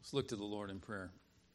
Let's look to the Lord in prayer.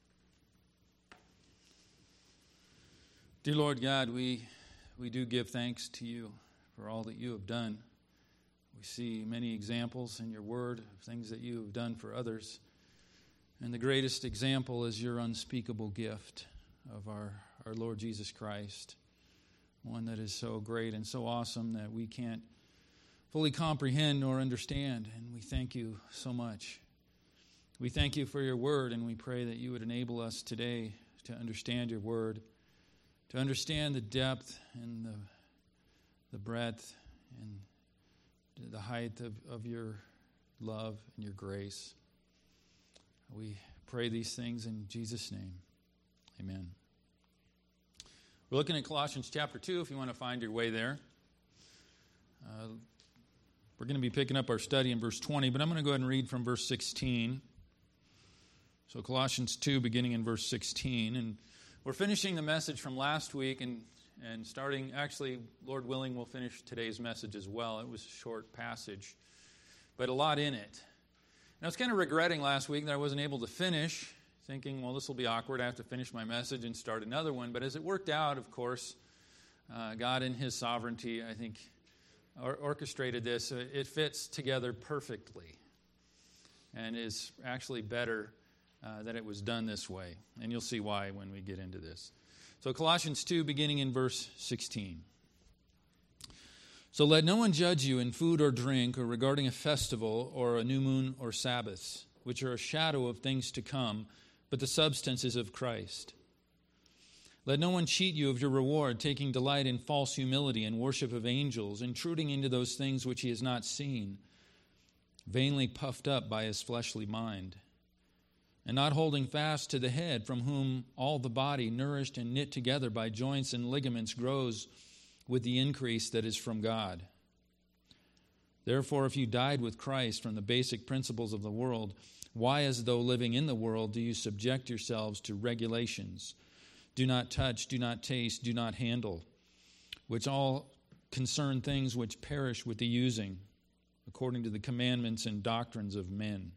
Dear Lord God, we do give thanks to you for all that you have done. We see many examples in your word of things that you have done for others. And the greatest example is your unspeakable gift of our Lord Jesus Christ, one that is so great and so awesome that we can't fully comprehend nor understand. And we thank you so much. We thank you for your word, and we pray that you would enable us today to understand your word, to understand the depth and the breadth and the height of your love and your grace. We pray these things in Jesus' name. Amen. We're looking at Colossians chapter 2, if you want to find your way there. We're going to be picking up our study in verse 20, but I'm going to go ahead and read from verse 16. So Colossians 2, beginning in verse 16. And we're finishing the message from last week, and starting, actually, Lord willing, we'll finish today's message as well. It was a short passage, but a lot in it. And I was kind of regretting last week that I wasn't able to finish, thinking, well, this will be awkward. I have to finish my message and start another one. But as it worked out, of course, God in His sovereignty, I think, orchestrated this. It fits together perfectly and is actually better that it was done this way. And you'll see why when we get into this. So Colossians 2, beginning in verse 16. So let no one judge you in food or drink, or regarding a festival, or a new moon, or Sabbaths, which are a shadow of things to come, but the substance is of Christ. Let no one cheat you of your reward, taking delight in false humility and worship of angels, intruding into those things which he has not seen, vainly puffed up by his fleshly mind, and not holding fast to the head, from whom all the body, nourished and knit together by joints and ligaments, grows with the increase that is from God. Therefore, if you died with Christ from the basic principles of the world, why, as though living in the world, do you subject yourselves to regulations? Do not touch, do not taste, do not handle, which all concern things which perish with the using, according to the commandments and doctrines of men.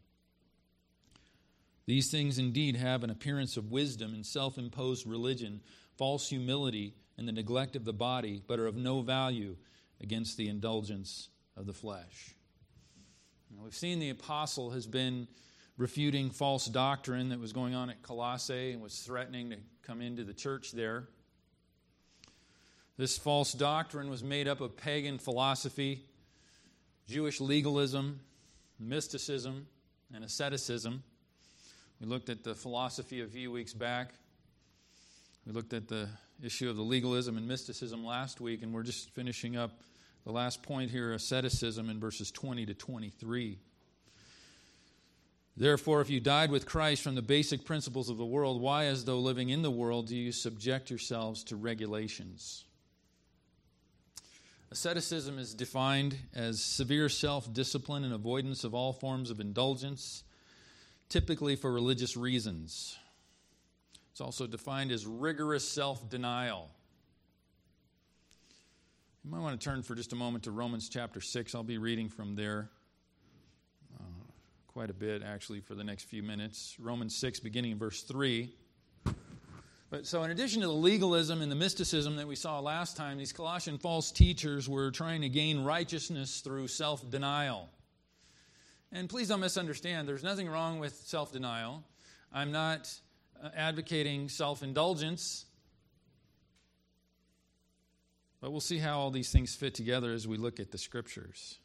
These things indeed have an appearance of wisdom and self-imposed religion, false humility, and the neglect of the body, but are of no value against the indulgence of the flesh. Now, we've seen the apostle has been refuting false doctrine that was going on at Colossae and was threatening to come into the church there. This false doctrine was made up of pagan philosophy, Jewish legalism, mysticism, and asceticism. We looked at the philosophy a few weeks back. We looked at the issue of the legalism and mysticism last week, and we're just finishing up the last point here, asceticism, in verses 20 to 23. Therefore, if you died with Christ from the basic principles of the world, why, as though living in the world, do you subject yourselves to regulations? Asceticism is defined as severe self-discipline and avoidance of all forms of indulgence, typically for religious reasons. It's also defined as rigorous self-denial. You might want to turn for just a moment to Romans chapter 6. I'll be reading from there quite a bit, actually, for the next few minutes. Romans 6, beginning in verse 3. So in addition to the legalism and the mysticism that we saw last time, these Colossian false teachers were trying to gain righteousness through self-denial. And please don't misunderstand, there's nothing wrong with self-denial. I'm not advocating self-indulgence. But we'll see how all these things fit together as we look at the Scriptures.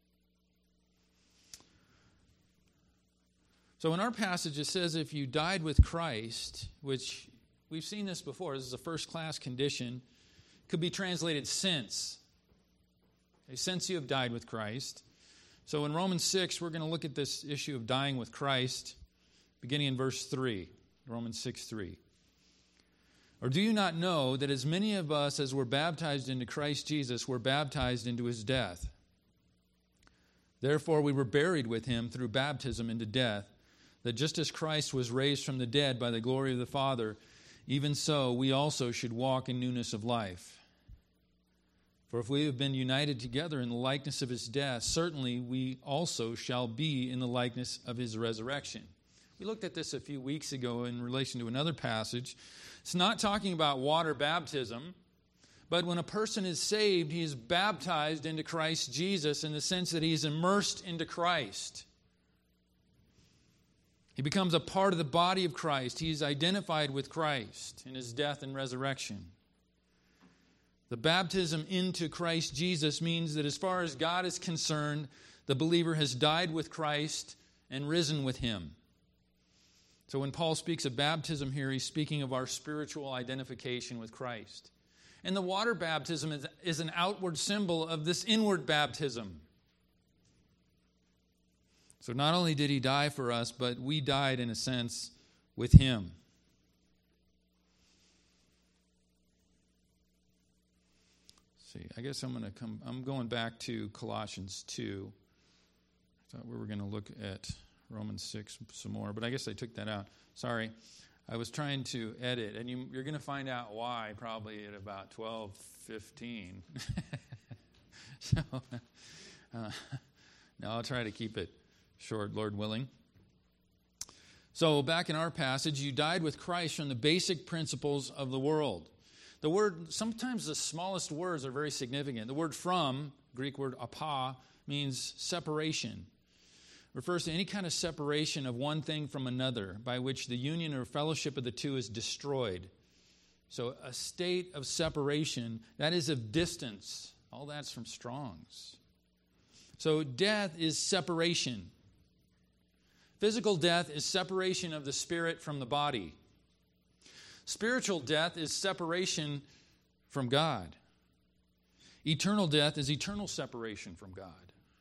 So in our passage it says, if you died with Christ, which we've seen this before, this is a first-class condition, could be translated since. Okay, since you have died with Christ. So in Romans 6, we're going to look at this issue of dying with Christ, beginning in verse 3, Romans 6:3. Or do you not know that as many of us as were baptized into Christ Jesus were baptized into his death? Therefore we were buried with him through baptism into death, that just as Christ was raised from the dead by the glory of the Father, even so we also should walk in newness of life. For if we have been united together in the likeness of his death, certainly we also shall be in the likeness of his resurrection. We looked at this a few weeks ago in relation to another passage. It's not talking about water baptism, but when a person is saved, he is baptized into Christ Jesus in the sense that he is immersed into Christ. He becomes a part of the body of Christ. He is identified with Christ in his death and resurrection. The baptism into Christ Jesus means that as far as God is concerned, the believer has died with Christ and risen with him. So when Paul speaks of baptism here, he's speaking of our spiritual identification with Christ. And the water baptism is an outward symbol of this inward baptism. So not only did he die for us, but we died in a sense with him. See, I guess I'm going back to Colossians 2. I thought we were going to look at Romans 6 some more, but I guess I took that out. Sorry. I was trying to edit, and you're going to find out why probably at about 12:15. So, no, I'll try to keep it short, Lord willing. So back in our passage, you died with Christ from the basic principles of the world. The word, sometimes the smallest words are very significant. The word from, Greek word apa, means separation. Refers to any kind of separation of one thing from another by which the union or fellowship of the two is destroyed. So a state of separation, that is of distance. All that's from Strong's. So death is separation. Physical death is separation of the spirit from the body. Spiritual death is separation from God. Eternal death is eternal separation from God.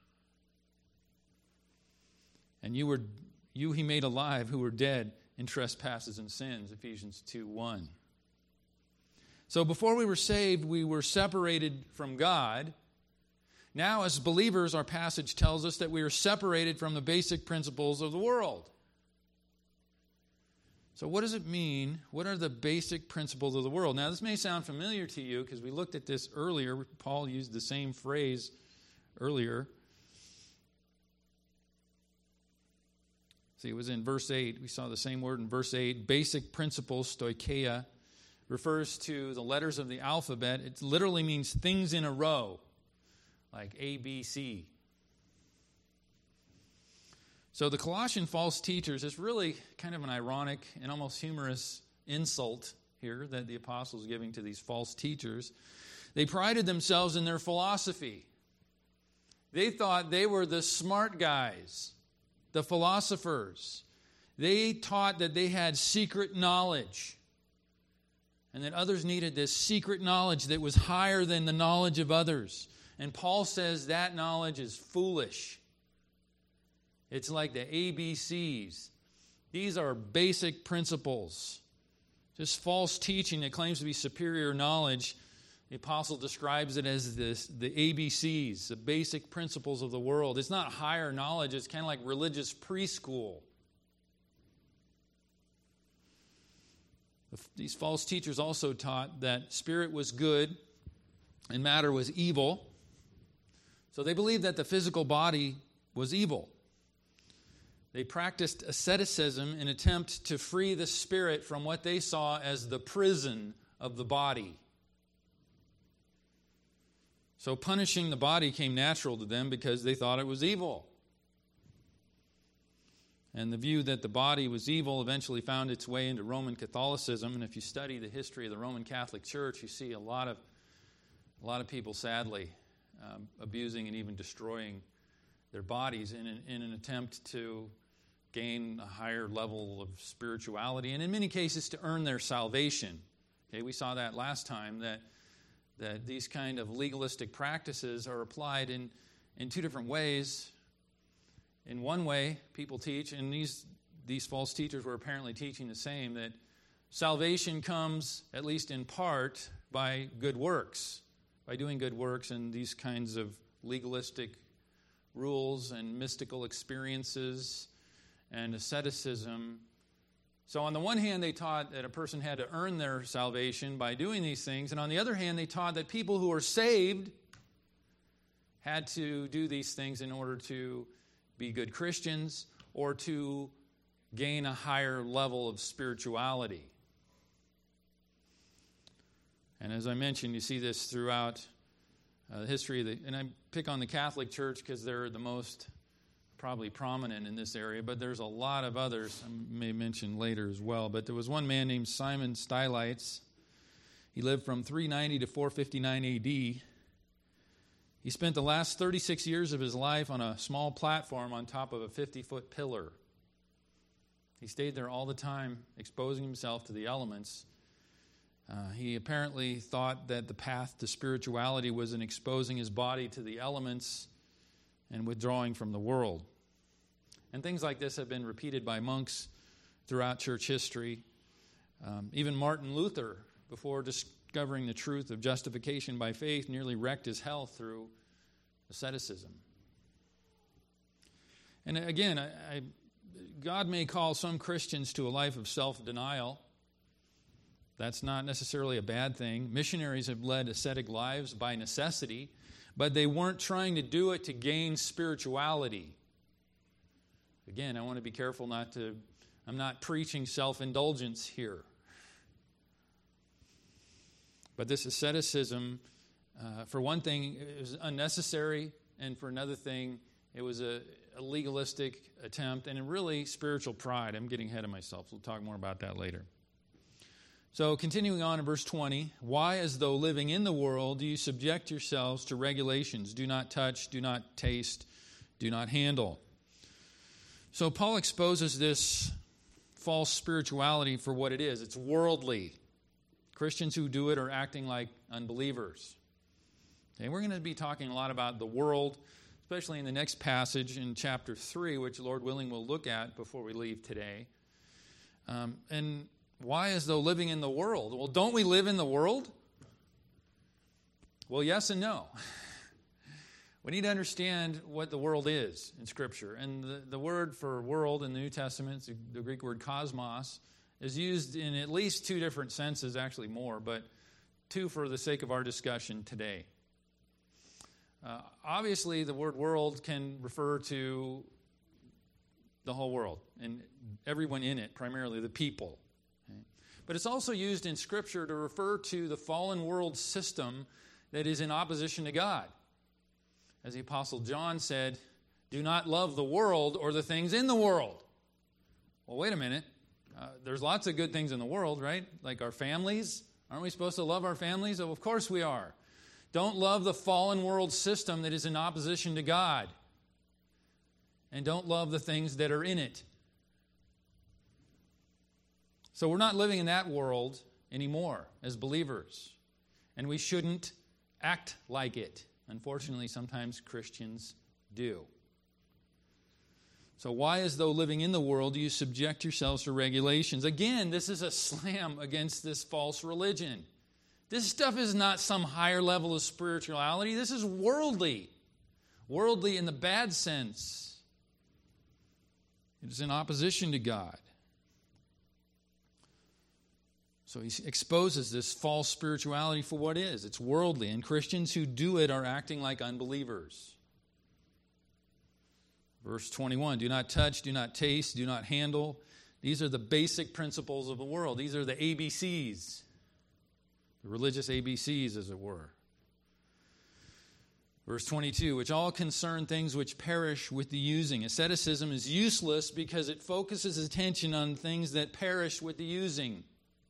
And you he made alive who were dead in trespasses and sins, Ephesians 2:1. So before we were saved, we were separated from God. Now, as believers, our passage tells us that we are separated from the basic principles of the world. So what does it mean? What are the basic principles of the world? Now, this may sound familiar to you because we looked at this earlier. Paul used the same phrase earlier. See, it was in verse 8. We saw the same word in verse 8. Basic principles, stoicheia, refers to the letters of the alphabet. It literally means things in a row, like A, B, C. So the Colossian false teachers, it's really kind of an ironic and almost humorous insult here that the apostles are giving to these false teachers. They prided themselves in their philosophy. They thought they were the smart guys, the philosophers. They taught that they had secret knowledge and that others needed this secret knowledge that was higher than the knowledge of others. And Paul says that knowledge is foolish. It's like the ABCs. These are basic principles. Just false teaching that claims to be superior knowledge. The apostle describes it as the ABCs, the basic principles of the world. It's not higher knowledge. It's kind of like religious preschool. These false teachers also taught that spirit was good and matter was evil. So they believed that the physical body was evil. They practiced asceticism in an attempt to free the spirit from what they saw as the prison of the body. So punishing the body came natural to them because they thought it was evil. And the view that the body was evil eventually found its way into Roman Catholicism. And if you study the history of the Roman Catholic Church, you see a lot of people, sadly, abusing and even destroying their bodies in an attempt to gain a higher level of spirituality, and in many cases to earn their salvation. Okay, we saw that last time, that these kind of legalistic practices are applied in two different ways. In one way, people teach, and these false teachers were apparently teaching the same, that salvation comes, at least in part, by good works, by doing good works, and these kinds of legalistic rules and mystical experiences and asceticism. So on the one hand, they taught that a person had to earn their salvation by doing these things, and on the other hand, they taught that people who are saved had to do these things in order to be good Christians or to gain a higher level of spirituality. And as I mentioned, you see this throughout the history of and I pick on the Catholic Church because they're the most probably prominent in this area, but there's a lot of others I may mention later as well. But there was one man named Simon Stylites. He lived from 390 to 459 A.D. He spent the last 36 years of his life on a small platform on top of a 50-foot pillar. He stayed there all the time, exposing himself to the elements. He apparently thought that the path to spirituality was in exposing his body to the elements and withdrawing from the world. And things like this have been repeated by monks throughout church history. Even Martin Luther, before discovering the truth of justification by faith, nearly wrecked his health through asceticism. And again, God may call some Christians to a life of self-denial. That's not necessarily a bad thing. Missionaries have led ascetic lives by necessity, but they weren't trying to do it to gain spirituality. Again, I want to be careful I'm not preaching self-indulgence here. But this asceticism, for one thing, it was unnecessary, and for another thing, it was a legalistic attempt, and really spiritual pride. I'm getting ahead of myself. We'll talk more about that later. So continuing on in verse 20, why, as though living in the world, do you subject yourselves to regulations? Do not touch, do not taste, do not handle. So Paul exposes this false spirituality for what it is. It's worldly. Christians who do it are acting like unbelievers. Okay, we're going to be talking a lot about the world, especially in the next passage in chapter 3, which, Lord willing, we'll look at before we leave today. And why, as though living in the world? Well, don't we live in the world? Well, yes and no. We need to understand what the world is in Scripture. And the word for world in the New Testament, the Greek word cosmos, is used in at least two different senses, actually more, but two for the sake of our discussion today. Obviously, the word world can refer to the whole world and everyone in it, primarily the people. Okay? But it's also used in Scripture to refer to the fallen world system that is in opposition to God. As the Apostle John said, do not love the world or the things in the world. Well, wait a minute. There's lots of good things in the world, right? Like our families. Aren't we supposed to love our families? Oh, of course we are. Don't love the fallen world system that is in opposition to God. And don't love the things that are in it. So we're not living in that world anymore as believers. And we shouldn't act like it. Unfortunately, sometimes Christians do. So why, as though living in the world, do you subject yourselves to regulations? Again, this is a slam against this false religion. This stuff is not some higher level of spirituality. This is worldly. Worldly in the bad sense. It is in opposition to God. So he exposes this false spirituality for what it is. It's worldly, and Christians who do it are acting like unbelievers. Verse 21, do not touch, do not taste, do not handle. These are the basic principles of the world. These are the ABCs, the religious ABCs, as it were. Verse 22, which all concern things which perish with the using. Asceticism is useless because it focuses attention on things that perish with the using.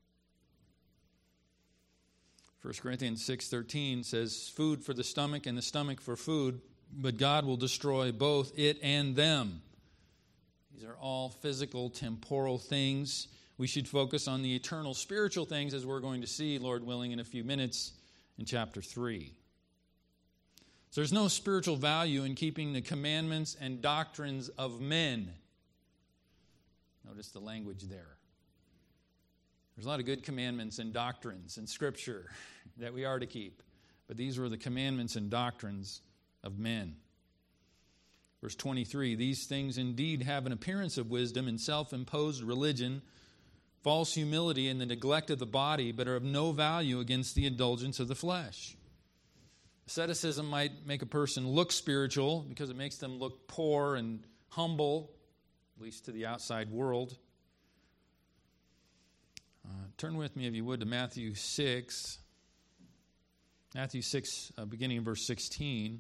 1 Corinthians 6:13 says, food for the stomach and the stomach for food, but God will destroy both it and them. These are all physical, temporal things. We should focus on the eternal spiritual things, as we're going to see, Lord willing, in a few minutes in chapter 3. So there's no spiritual value in keeping the commandments and doctrines of men. Notice the language there. There's a lot of good commandments and doctrines in Scripture that we are to keep. But these were the commandments and doctrines of men. Verse 23, these things indeed have an appearance of wisdom and self-imposed religion, false humility and the neglect of the body, but are of no value against the indulgence of the flesh. Asceticism might make a person look spiritual because it makes them look poor and humble, at least to the outside world. Turn with me, if you would, to Matthew 6. Matthew 6, beginning in verse 16.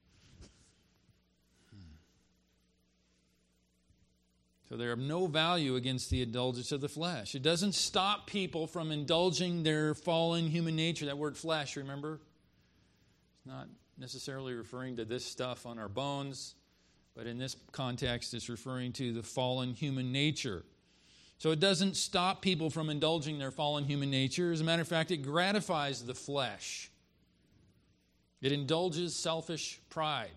So they're of no value against the indulgence of the flesh. It doesn't stop people from indulging their fallen human nature. That word flesh, remember? It's not necessarily referring to this stuff on our bones, but in this context, it's referring to the fallen human nature. So it doesn't stop people from indulging their fallen human nature. As a matter of fact, it gratifies the flesh. It indulges selfish pride.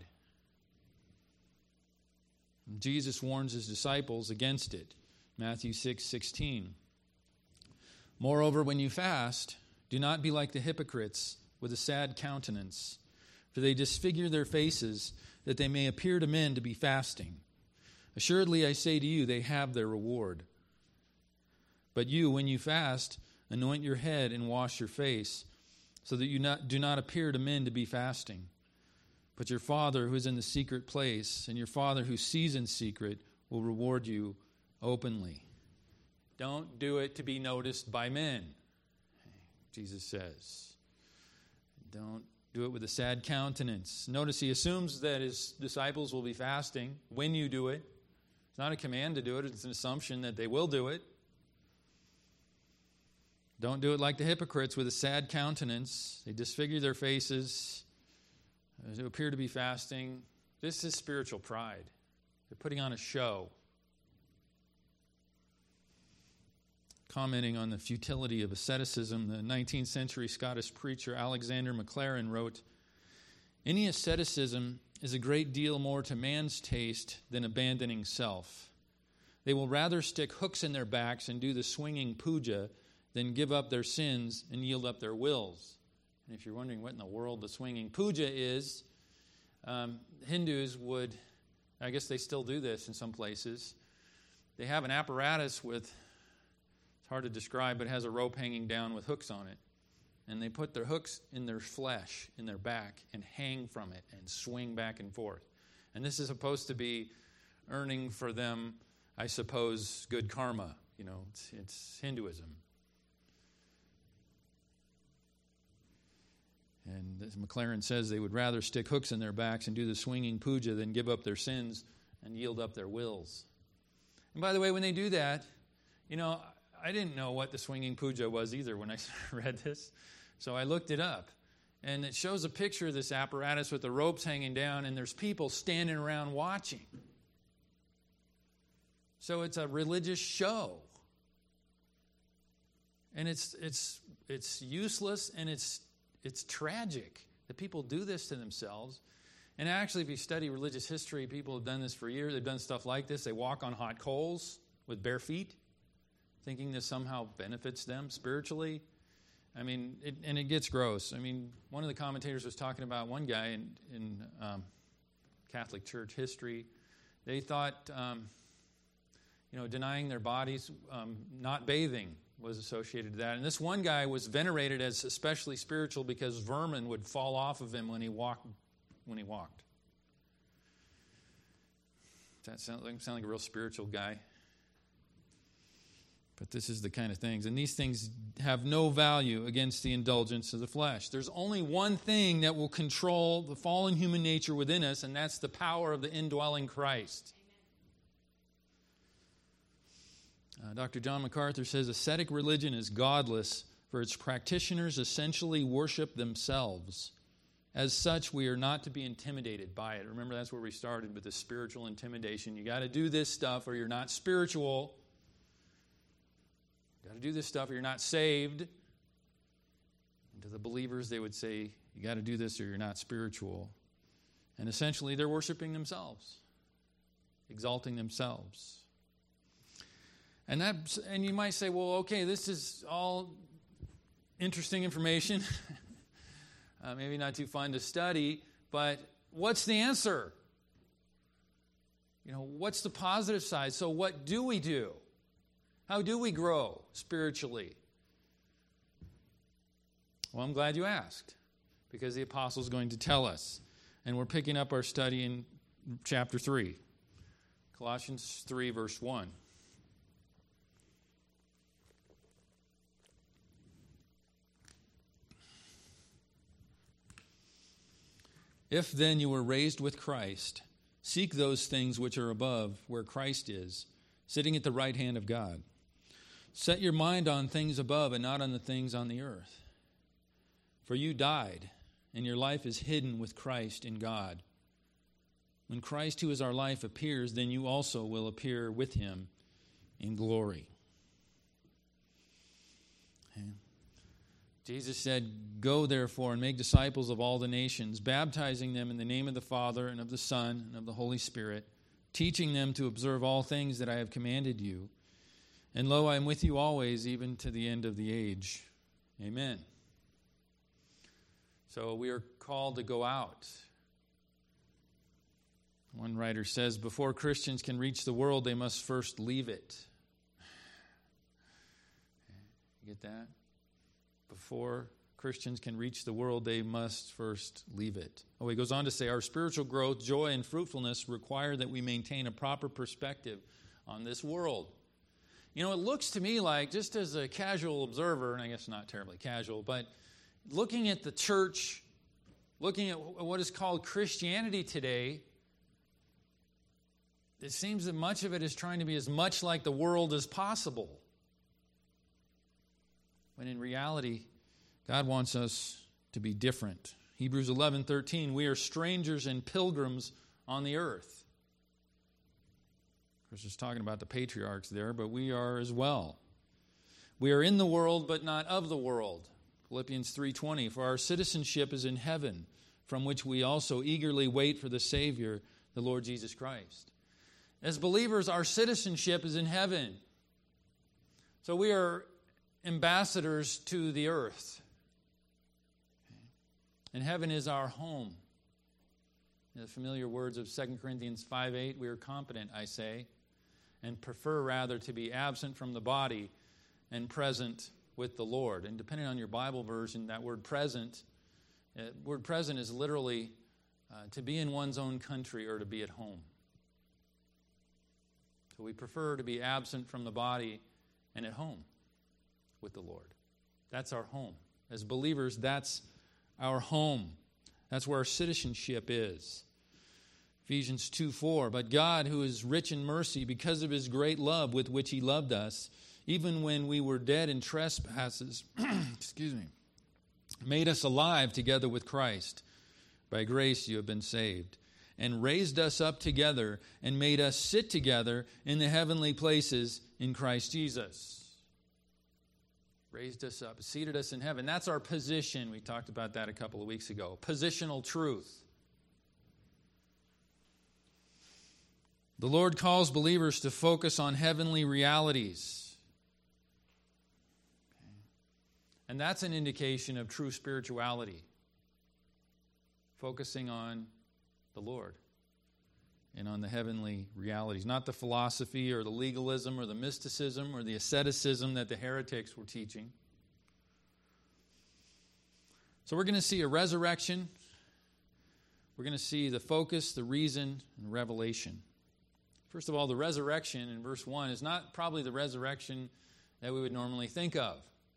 Jesus warns his disciples against it. Matthew 6:16. Moreover, when you fast, do not be like the hypocrites with a sad countenance, for they disfigure their faces, that they may appear to men to be fasting. Assuredly, I say to you, they have their reward. But you, when you fast, anoint your head and wash your face, so that you do not appear to men to be fasting. But your Father who is in the secret place, and your Father who sees in secret, will reward you openly. Don't do it to be noticed by men, Jesus says. Don't do it with a sad countenance. Notice he assumes that his disciples will be fasting when you do it. It's not a command to do it. It's an assumption that they will do it. Don't do it like the hypocrites with a sad countenance. They disfigure their faces to appear to be fasting. This is spiritual pride. They're putting on a show. Commenting on the futility of asceticism, the 19th century Scottish preacher Alexander Maclaren wrote, "Any asceticism is a great deal more to man's taste than abandoning self. They will rather stick hooks in their backs and do the swinging puja than give up their sins and yield up their wills." And if you're wondering what in the world the swinging puja is, Hindus would, I guess they still do this in some places, they have an apparatus with, it's hard to describe, but it has a rope hanging down with hooks on it. And they put their hooks in their flesh, in their back, and hang from it and swing back and forth. And this is supposed to be earning for them, I suppose, good karma. You know, it's Hinduism. And as Maclaren says, they would rather stick hooks in their backs and do the swinging puja than give up their sins and yield up their wills. And by the way, when they do that, you know, I didn't know what the swinging puja was either when I read this. So I looked it up. And it shows a picture of this apparatus with the ropes hanging down, and there's people standing around watching. So it's a religious show. And it's useless, and it's tragic that people do this to themselves. And actually, if you study religious history, people have done this for years. They've done stuff like this. They walk on hot coals with bare feet, thinking this somehow benefits them spiritually. I mean, it gets gross. I mean, one of the commentators was talking about one guy in Catholic Church history. They thought, denying their bodies, not bathing, was associated to that. And this one guy was venerated as especially spiritual because vermin would fall off of him when he walked. Does that sound like a real spiritual guy? But this is the kind of things. And these things have no value against the indulgence of the flesh. There's only one thing that will control the fallen human nature within us, and that's the power of the indwelling Christ. Dr. John MacArthur says, ascetic religion is godless, for its practitioners essentially worship themselves. As such, we are not to be intimidated by it. Remember, that's where we started with the spiritual intimidation. You got to do this stuff or you're not spiritual. You got to do this stuff or you're not saved. And to the believers, they would say, you got to do this or you're not spiritual. And essentially, they're worshiping themselves, exalting themselves. And you might say, well, okay, this is all interesting information. Maybe not too fun to study, but what's the answer? What's the positive side? So what do we do? How do we grow spiritually? Well, I'm glad you asked, because the apostle is going to tell us. And we're picking up our study in chapter 3. Colossians 3, verse 1. If then you were raised with Christ, seek those things which are above, where Christ is, sitting at the right hand of God. Set your mind on things above and not on the things on the earth. For you died, and your life is hidden with Christ in God. When Christ, who is our life, appears, then you also will appear with him in glory. Okay. Jesus said, "Go therefore and make disciples of all the nations, baptizing them in the name of the Father and of the Son and of the Holy Spirit, teaching them to observe all things that I have commanded you. And lo, I am with you always, even to the end of the age." Amen. So we are called to go out. One writer says, before Christians can reach the world, they must first leave it. You get that? Before Christians can reach the world, they must first leave it. Oh, he goes on to say, our spiritual growth, joy, and fruitfulness require that we maintain a proper perspective on this world. You know, it looks to me like, just as a casual observer, and I guess not terribly casual, but looking at the church, looking at what is called Christianity today, it seems that much of it is trying to be as much like the world as possible. When in reality, God wants us to be different. Hebrews 11:13, we are strangers and pilgrims on the earth. Of course, it's talking about the patriarchs there, but we are as well. We are in the world, but not of the world. Philippians 3:20, for our citizenship is in heaven, from which we also eagerly wait for the Savior, the Lord Jesus Christ. As believers, our citizenship is in heaven. So we are ambassadors to the earth. And heaven is our home. In the familiar words of 2 Corinthians 5:8, we are competent, I say, and prefer rather to be absent from the body and present with the Lord. And depending on your Bible version, that word present is literally to be in one's own country or to be at home. So we prefer to be absent from the body and at home with the Lord. That's our home. As believers, that's our home. That's where our citizenship is. Ephesians 2:4, but God, who is rich in mercy, because of his great love with which he loved us, even when we were dead in trespasses, made us alive together with Christ. By grace you have been saved, and raised us up together and made us sit together in the heavenly places in Christ Jesus. Raised us up, seated us in heaven. That's our position. We talked about that a couple of weeks ago. Positional truth. The Lord calls believers to focus on heavenly realities. And that's an indication of true spirituality. Focusing on the Lord and on the heavenly realities. Not the philosophy or the legalism or the mysticism or the asceticism that the heretics were teaching. So we're going to see a resurrection. We're going to see the focus, the reason, and revelation. First of all, the resurrection in verse 1 is not probably the resurrection that we would normally think of.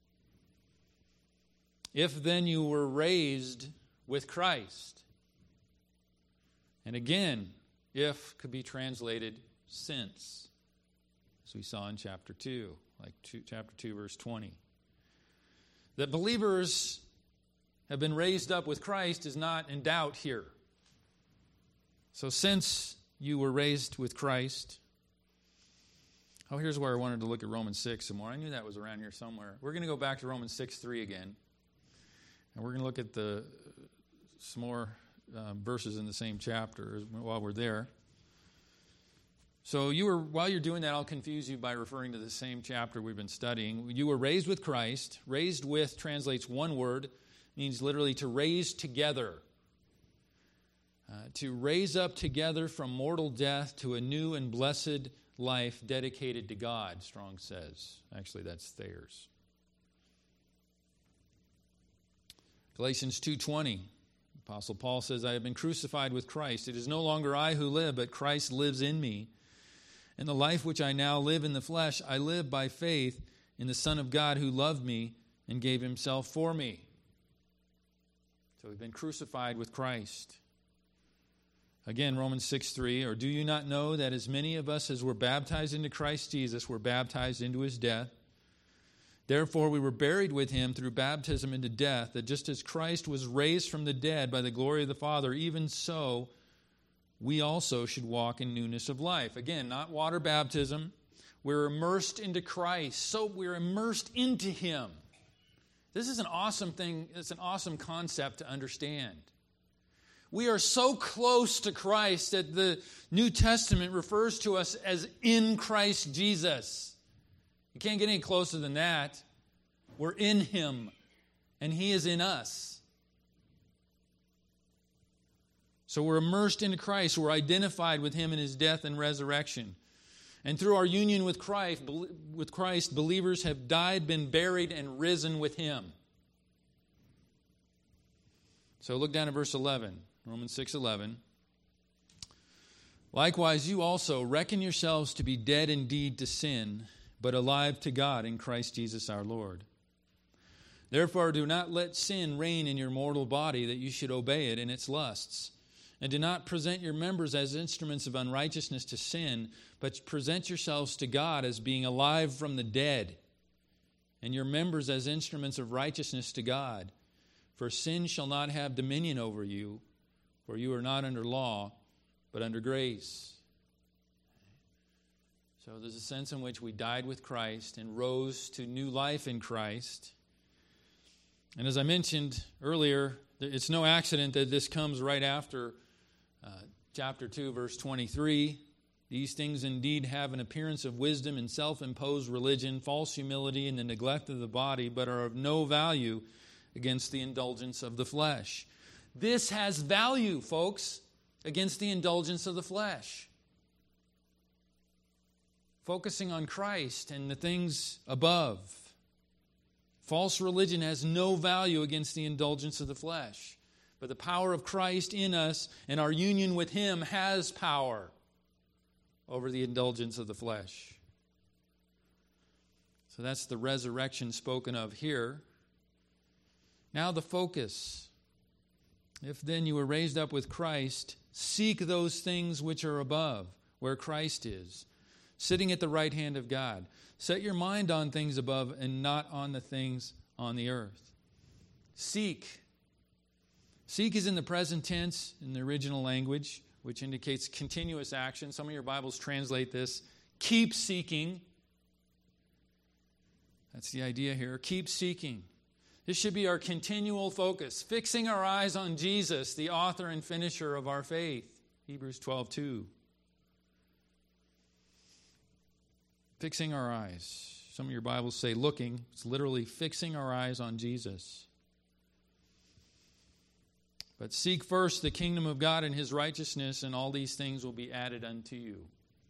If then you were raised with Christ. And again, if could be translated since, as we saw in chapter 2, chapter 2, verse 20. That believers have been raised up with Christ is not in doubt here. So since you were raised with Christ, here's where I wanted to look at Romans 6 some more. I knew that was around here somewhere. We're going to go back to Romans 6:3 again. And we're going to look at some more verses in the same chapter while we're there. So while you're doing that, I'll confuse you by referring to the same chapter we've been studying. You were raised with Christ. Raised with translates one word, means literally to raise together. To raise up together from mortal death to a new and blessed life dedicated to God, Strong says. Actually, that's Thayer's. Galatians 2:20, Apostle Paul says, I have been crucified with Christ. It is no longer I who live, but Christ lives in me. And the life which I now live in the flesh, I live by faith in the Son of God who loved me and gave himself for me. So we've been crucified with Christ. Again, Romans 6:3, or do you not know that as many of us as were baptized into Christ Jesus were baptized into his death? Therefore we were buried with him through baptism into death, that just as Christ was raised from the dead by the glory of the Father, even so we also should walk in newness of life. Again, not water baptism. We're immersed into Christ. So we're immersed into him. This is an awesome thing. It's an awesome concept to understand. We are so close to Christ that the New Testament refers to us as in Christ Jesus. You can't get any closer than that. We're in him, and he is in us. So we're immersed into Christ. We're identified with him in his death and resurrection. And through our union with Christ, believers have died, been buried, and risen with him. So look down at verse 11, Romans 6:11. Likewise, you also reckon yourselves to be dead indeed to sin, but alive to God in Christ Jesus our Lord. Therefore, do not let sin reign in your mortal body, that you should obey it in its lusts. And do not present your members as instruments of unrighteousness to sin, but present yourselves to God as being alive from the dead, and your members as instruments of righteousness to God. For sin shall not have dominion over you, for you are not under law, but under grace. So there's a sense in which we died with Christ and rose to new life in Christ. And as I mentioned earlier, it's no accident that this comes right after chapter 2, verse 23. These things indeed have an appearance of wisdom and self-imposed religion, false humility, and the neglect of the body, but are of no value against the indulgence of the flesh. This has value, folks, against the indulgence of the flesh. Focusing on Christ and the things above. False religion has no value against the indulgence of the flesh. But the power of Christ in us and our union with him has power over the indulgence of the flesh. So that's the resurrection spoken of here. Now the focus. If then you were raised up with Christ, seek those things which are above, where Christ is, sitting at the right hand of God. Set your mind on things above and not on the things on the earth. Seek. Seek is in the present tense in the original language, which indicates continuous action. Some of your Bibles translate this, keep seeking. That's the idea here. Keep seeking. This should be our continual focus, fixing our eyes on Jesus, the author and finisher of our faith. Hebrews 12:2. Fixing our eyes. Some of your Bibles say looking. It's literally fixing our eyes on Jesus. But seek first the kingdom of God and his righteousness, and all these things will be added unto you.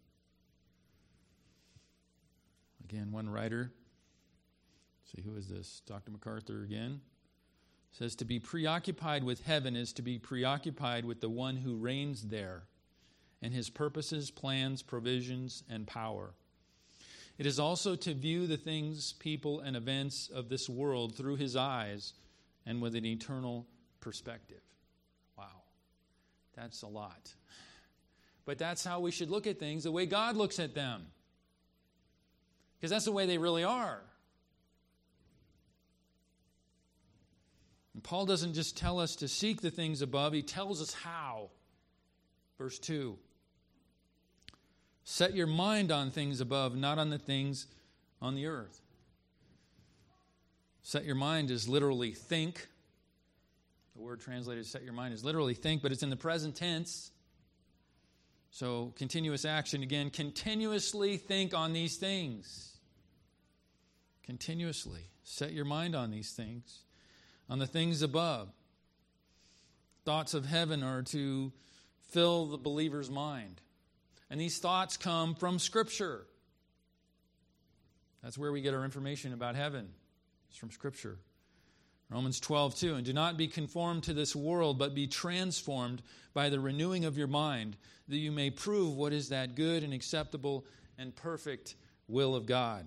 Again, one writer, see who is this? Dr. MacArthur again, says to be preoccupied with heaven is to be preoccupied with the one who reigns there, and his purposes, plans, provisions, and power. It is also to view the things, people, and events of this world through his eyes and with an eternal perspective. Wow, that's a lot. But that's how we should look at things, the way God looks at them. Because that's the way they really are. And Paul doesn't just tell us to seek the things above, he tells us how. Verse 2. Set your mind on things above, not on the things on the earth. Set your mind is literally think. The word translated set your mind is literally think, but it's in the present tense. So continuous action again. Continuously think on these things. Continuously. Set your mind on these things. On the things above. Thoughts of heaven are to fill the believer's mind. And these thoughts come from Scripture. That's where we get our information about heaven. It's from Scripture. Romans 12:2, and do not be conformed to this world, but be transformed by the renewing of your mind, that you may prove what is that good and acceptable and perfect will of God.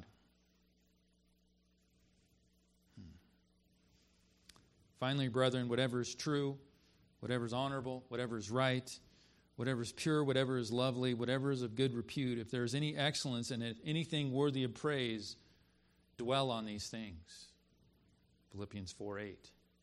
Finally, brethren, whatever is true, whatever is honorable, whatever is right, whatever is pure, whatever is lovely, whatever is of good repute, if there is any excellence and if anything worthy of praise, dwell on these things. Philippians 4:8.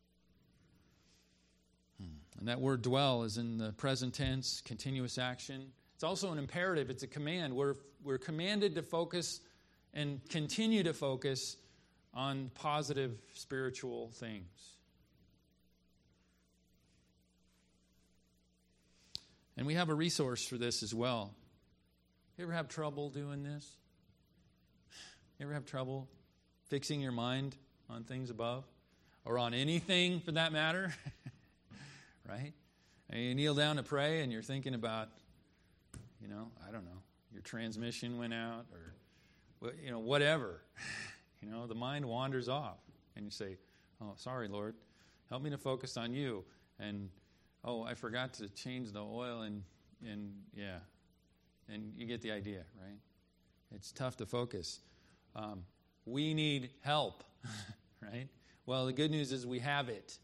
And that word dwell is in the present tense, continuous action. It's also an imperative. It's a command. We're commanded to focus and continue to focus on positive spiritual things. And we have a resource for this as well. You ever have trouble doing this? You ever have trouble fixing your mind on things above? Or on anything for that matter? Right? And you kneel down to pray and you're thinking about, I don't know, your transmission went out or, whatever. The mind wanders off. And you say, oh, sorry, Lord, help me to focus on you. And oh, I forgot to change the oil, and you get the idea, right? It's tough to focus. We need help, right? Well, the good news is we have it.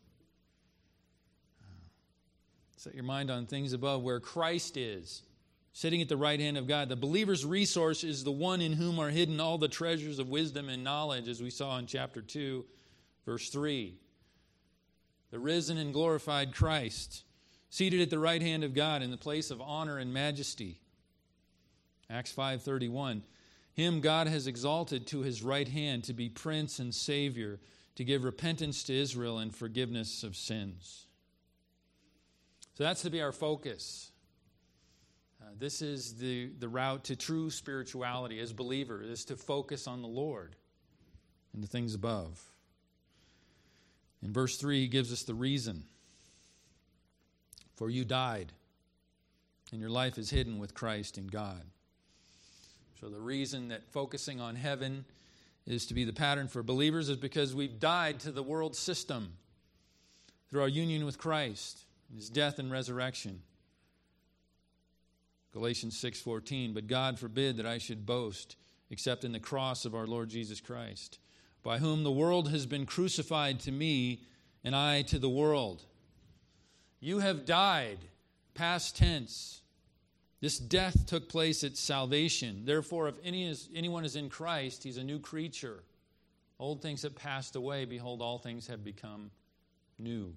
Set your mind on things above where Christ is, sitting at the right hand of God. The believer's resource is the one in whom are hidden all the treasures of wisdom and knowledge, as we saw in chapter 2, verse 3. The risen and glorified Christ, seated at the right hand of God in the place of honor and majesty. Acts 5:31. Him God has exalted to his right hand to be Prince and Savior, to give repentance to Israel and forgiveness of sins. So that's to be our focus. This is the route to true spirituality as believers, is to focus on the Lord and the things above. In verse 3, he gives us the reason. For you died, and your life is hidden with Christ in God. So the reason that focusing on heaven is to be the pattern for believers is because we've died to the world system through our union with Christ, his death and resurrection. Galatians 6:14, but God forbid that I should boast except in the cross of our Lord Jesus Christ, by whom the world has been crucified to me, and I to the world. You have died, past tense. This death took place at salvation. Therefore, if anyone is in Christ, he's a new creature. Old things have passed away. Behold, all things have become new.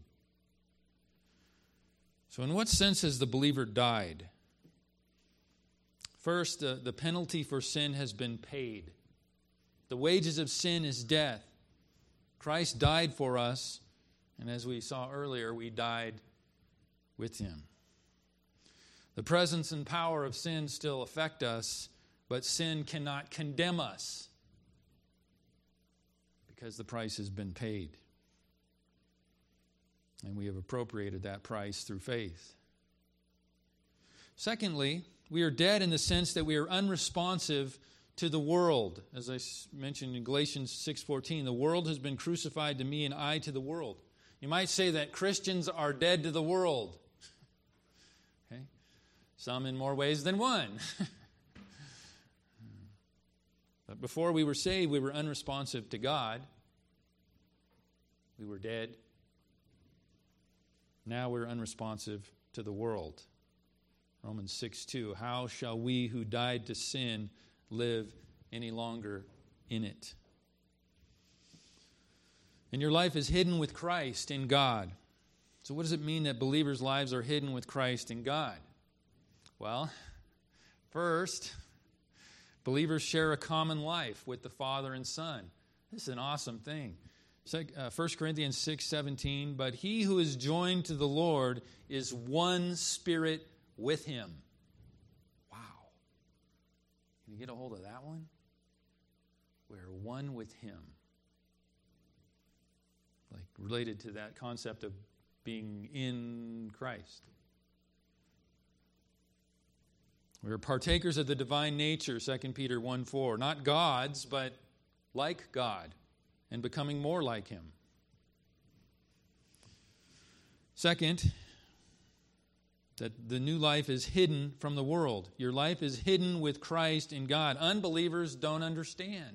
So in what sense has the believer died? First, the penalty for sin has been paid. The wages of sin is death. Christ died for us, and as we saw earlier, we died with him. The presence and power of sin still affect us, but sin cannot condemn us because the price has been paid. And we have appropriated that price through faith. Secondly, we are dead in the sense that we are unresponsive to the world. As I mentioned in Galatians 6:14, the world has been crucified to me and I to the world. You might say that Christians are dead to the world. Okay? Some in more ways than one. But before we were saved, we were unresponsive to God. We were dead. Now we're unresponsive to the world. Romans 6:2, how shall we who died to sin live any longer in it? And your life is hidden with Christ in God. So what does it mean that believers' lives are hidden with Christ in God? Well, first, believers share a common life with the Father and Son. This is an awesome thing. 1 Corinthians 6:17, but he who is joined to the Lord is one spirit with him. Wow. Can you get a hold of that one? We're one with him. Like related to that concept of being in Christ. We're partakers of the divine nature, 2 Peter 1:4. Not gods, but like God, and becoming more like him. Second, that the new life is hidden from the world. Your life is hidden with Christ in God. Unbelievers don't understand.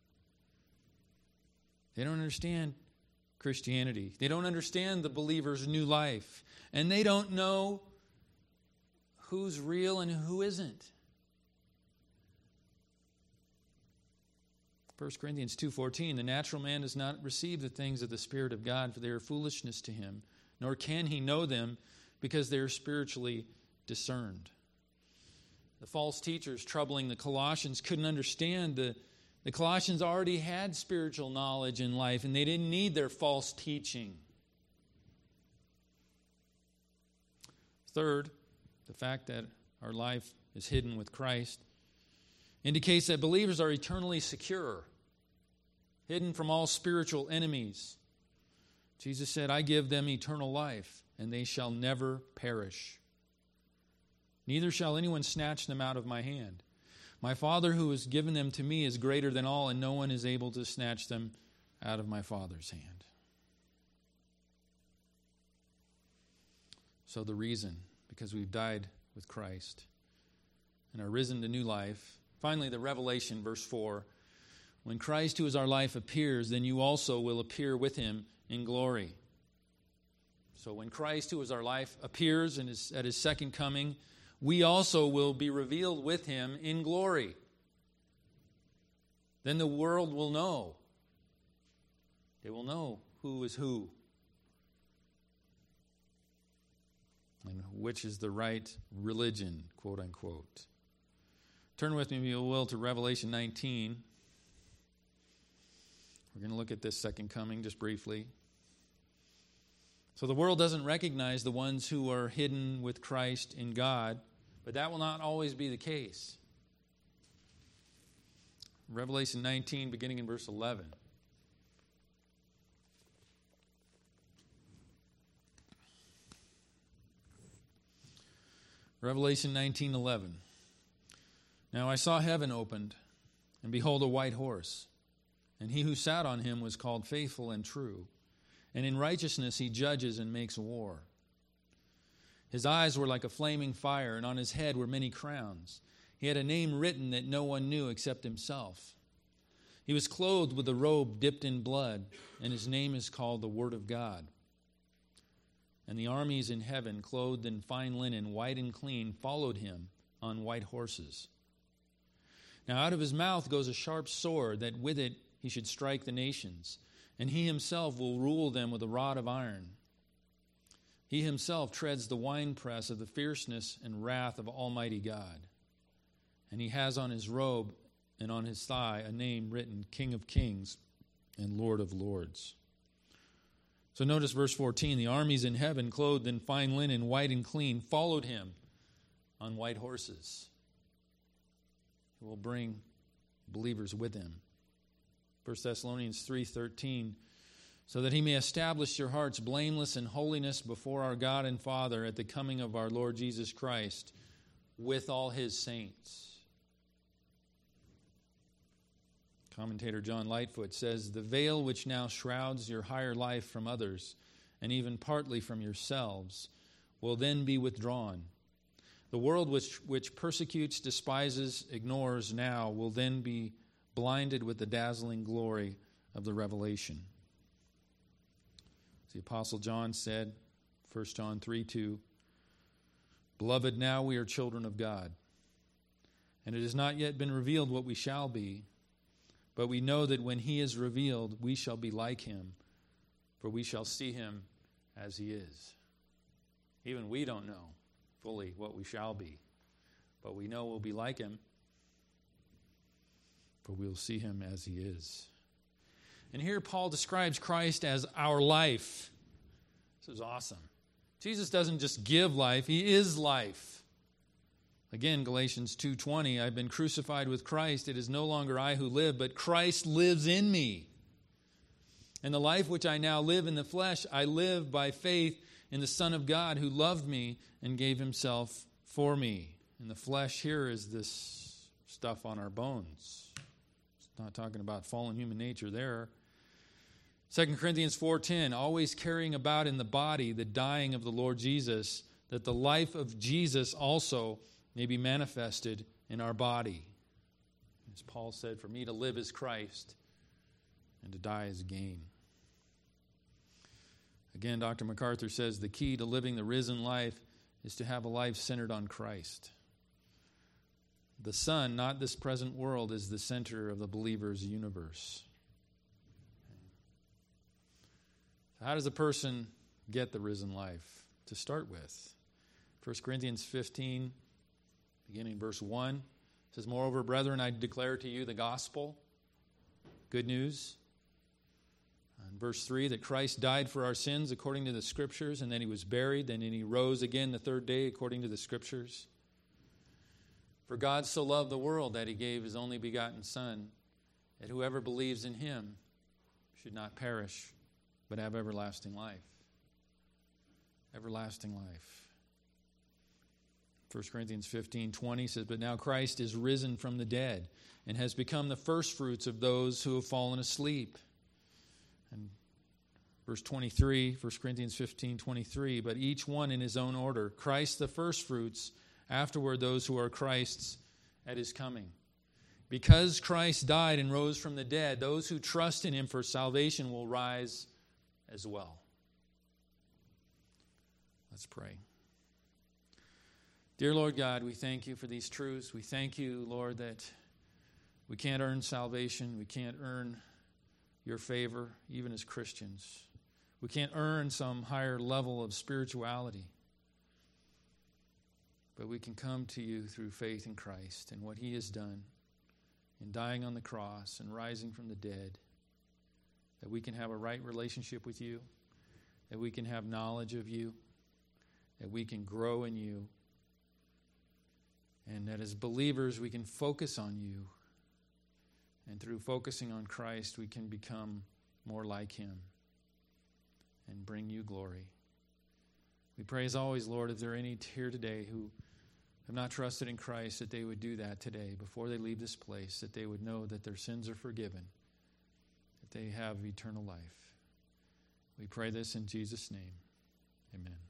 They don't understand Christianity. They don't understand the believer's new life. And they don't know who's real and who isn't. 1 Corinthians 2:14, the natural man does not receive the things of the Spirit of God, for they are foolishness to him, nor can he know them, because they are spiritually discerned. The false teachers troubling the Colossians couldn't understand the Colossians already had spiritual knowledge in life, and they didn't need their false teaching. Third, the fact that our life is hidden with Christ indicates that believers are eternally secure, hidden from all spiritual enemies. Jesus said, I give them eternal life, and they shall never perish. Neither shall anyone snatch them out of my hand. My Father who has given them to me is greater than all, and no one is able to snatch them out of my Father's hand. So the reason, because we've died with Christ and are risen to new life. Finally, the revelation, verse 4. When Christ, who is our life, appears, then you also will appear with him in glory. So when Christ, who is our life, appears and is at his second coming, we also will be revealed with him in glory. Then the world will know. They will know who is who, and which is the right religion, quote unquote. Turn with me, if you will, to Revelation 19. We're going to look at this second coming just briefly. So the world doesn't recognize the ones who are hidden with Christ in God, but that will not always be the case. Revelation 19, beginning in verse 11. Revelation 19:11. Now I saw heaven opened, and behold, a white horse, and he who sat on him was called Faithful and True, and in righteousness he judges and makes war. His eyes were like a flaming fire, and on his head were many crowns. He had a name written that no one knew except himself. He was clothed with a robe dipped in blood, and his name is called the Word of God. And the armies in heaven, clothed in fine linen, white and clean, followed him on white horses. Now out of his mouth goes a sharp sword, that with it he should strike the nations, and he himself will rule them with a rod of iron. He himself treads the winepress of the fierceness and wrath of Almighty God. And he has on his robe and on his thigh a name written, King of Kings and Lord of Lords. So notice verse 14, the armies in heaven, clothed in fine linen, white and clean, followed him on white horses. He will bring believers with him. 1 Thessalonians 3:13, so that he may establish your hearts blameless in holiness before our God and Father at the coming of our Lord Jesus Christ with all his saints. Commentator John Lightfoot says, the veil which now shrouds your higher life from others, and even partly from yourselves, will then be withdrawn. The world which persecutes, despises, ignores now will then be blinded with the dazzling glory of the revelation. As the Apostle John said, 1 John 3:2, Beloved, now we are children of God, and it has not yet been revealed what we shall be, but we know that when he is revealed, we shall be like him, for we shall see him as he is. Even we don't know fully what we shall be, but we know we'll be like him, for we'll see him as he is. And here Paul describes Christ as our life. This is awesome. Jesus doesn't just give life, he is life. Again, Galatians 2:20, I've been crucified with Christ. It is no longer I who live, but Christ lives in me. And the life which I now live in the flesh, I live by faith in the Son of God who loved me and gave himself for me. And the flesh here is this stuff on our bones. It's not talking about fallen human nature there. 2 Corinthians 4:10, always carrying about in the body the dying of the Lord Jesus, that the life of Jesus also may be manifested in our body. As Paul said, for me to live is Christ, and to die is gain. Again, Dr. MacArthur says the key to living the risen life is to have a life centered on Christ. The Son, not this present world, is the center of the believer's universe. How does a person get the risen life? To start with, 1 Corinthians 15, beginning verse 1, says, moreover, brethren, I declare to you the gospel, good news. And verse 3, that Christ died for our sins according to the Scriptures, and then he was buried, and then he rose again the third day according to the Scriptures. For God so loved the world that he gave his only begotten Son, that whoever believes in him should not perish, but have everlasting life. Everlasting life. 1 Corinthians 15:20 says, but now Christ is risen from the dead and has become the firstfruits of those who have fallen asleep. And verse 23, 1 Corinthians 15:23, but each one in his own order, Christ the firstfruits, afterward those who are Christ's at his coming. Because Christ died and rose from the dead, those who trust in him for salvation will rise as well. Let's pray. Dear Lord God, we thank you for these truths. We thank you, Lord, that we can't earn salvation. We can't earn your favor, even as Christians. We can't earn some higher level of spirituality. But we can come to you through faith in Christ and what he has done in dying on the cross and rising from the dead, that we can have a right relationship with you, that we can have knowledge of you, that we can grow in you, and that as believers we can focus on you, and through focusing on Christ we can become more like him and bring you glory. We pray as always, Lord, if there are any here today who have not trusted in Christ, that they would do that today before they leave this place, that they would know that their sins are forgiven, that they have eternal life. We pray this in Jesus' name. Amen.